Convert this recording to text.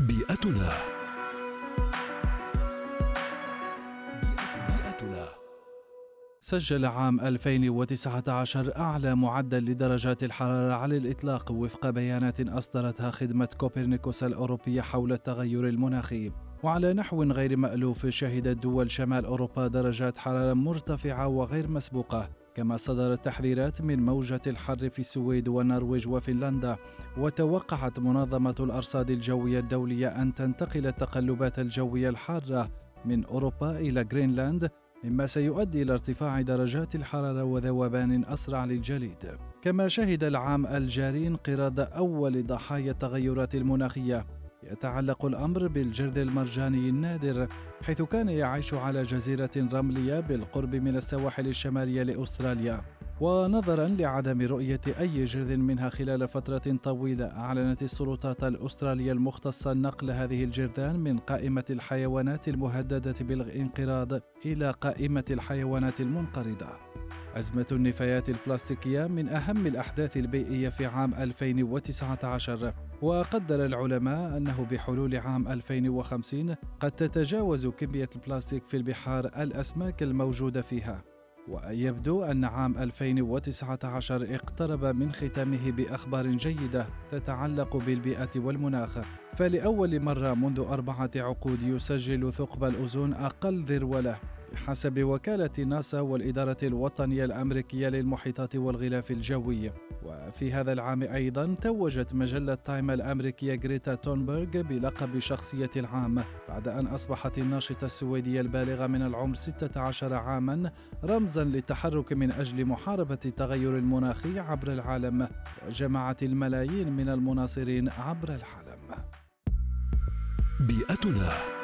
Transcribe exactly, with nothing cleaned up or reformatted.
بيئتنا. بيئتنا. سجل عام ألفين وتسعة عشر أعلى معدل لدرجات الحرارة على الإطلاق وفق بيانات أصدرتها خدمة كوبرنيكوس الأوروبية حول التغير المناخي. وعلى نحو غير مألوف شهدت دول شمال أوروبا درجات حرارة مرتفعة وغير مسبوقة، كما صدرت تحذيرات من موجة الحر في السويد والنرويج وفنلندا. وتوقعت منظمة الأرصاد الجوية الدولية أن تنتقل التقلبات الجوية الحارة من أوروبا إلى غرينلاند، مما سيؤدي إلى ارتفاع درجات الحرارة وذوبان أسرع للجليد. كما شهد العام الجاري انقراض أول ضحايا التغيرات المناخية. يتعلق الأمر بالجرذ المرجاني النادر، حيث كان يعيش على جزيرة رملية بالقرب من السواحل الشمالية لأستراليا. ونظرا لعدم رؤية أي جرذ منها خلال فترة طويلة، أعلنت السلطات الأسترالية المختصة نقل هذه الجرذان من قائمة الحيوانات المهددة بالانقراض إلى قائمة الحيوانات المنقرضة. أزمة النفايات البلاستيكية من أهم الأحداث البيئية في عام ألفين وتسعة عشر، وقدر العلماء أنه بحلول عام ألفين وخمسين قد تتجاوز كمية البلاستيك في البحار الأسماك الموجودة فيها. ويبدو أن عام ألفين وتسعة عشر اقترب من ختامه بأخبار جيدة تتعلق بالبيئة والمناخ، فلأول مرة منذ أربعة عقود يسجل ثقب الأوزون أقل ذروة له بحسب وكالة ناسا والإدارة الوطنية الأمريكية للمحيطات والغلاف الجوي. وفي هذا العام أيضا توجت مجلة تايم الأمريكية غريتا تونبرغ بلقب شخصية العام، بعد أن أصبحت الناشطة السويدية البالغة من العمر ستة عشر عاما رمزا للتحرك من أجل محاربة التغير المناخي عبر العالم، وجمعت الملايين من المناصرين عبر العالم. بيئتنا.